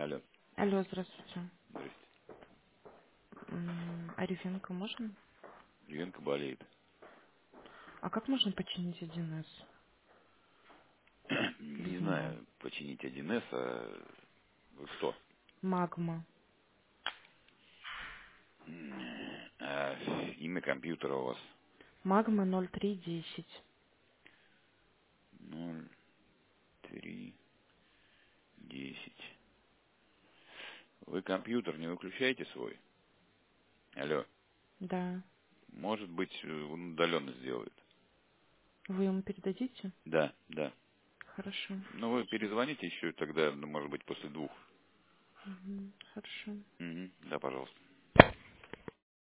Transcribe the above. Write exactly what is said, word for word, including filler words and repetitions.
Алло. Алло, здравствуйте. Здрасте. М, Арифенко можно? Юенко болеет. А как можно починить один эс Не без него? знаю, починить один эс, а вы кто? Магма. А имя компьютера у вас Магма ноль три десять. ноль три десять. Вы компьютер не выключаете свой? Алло. Да. Может быть, он удаленно сделает. Вы ему передадите? Да, да. Хорошо. Ну, вы перезвоните еще тогда, ну, может быть, после двух. Мгм, хорошо. Мгм. Да, пожалуйста.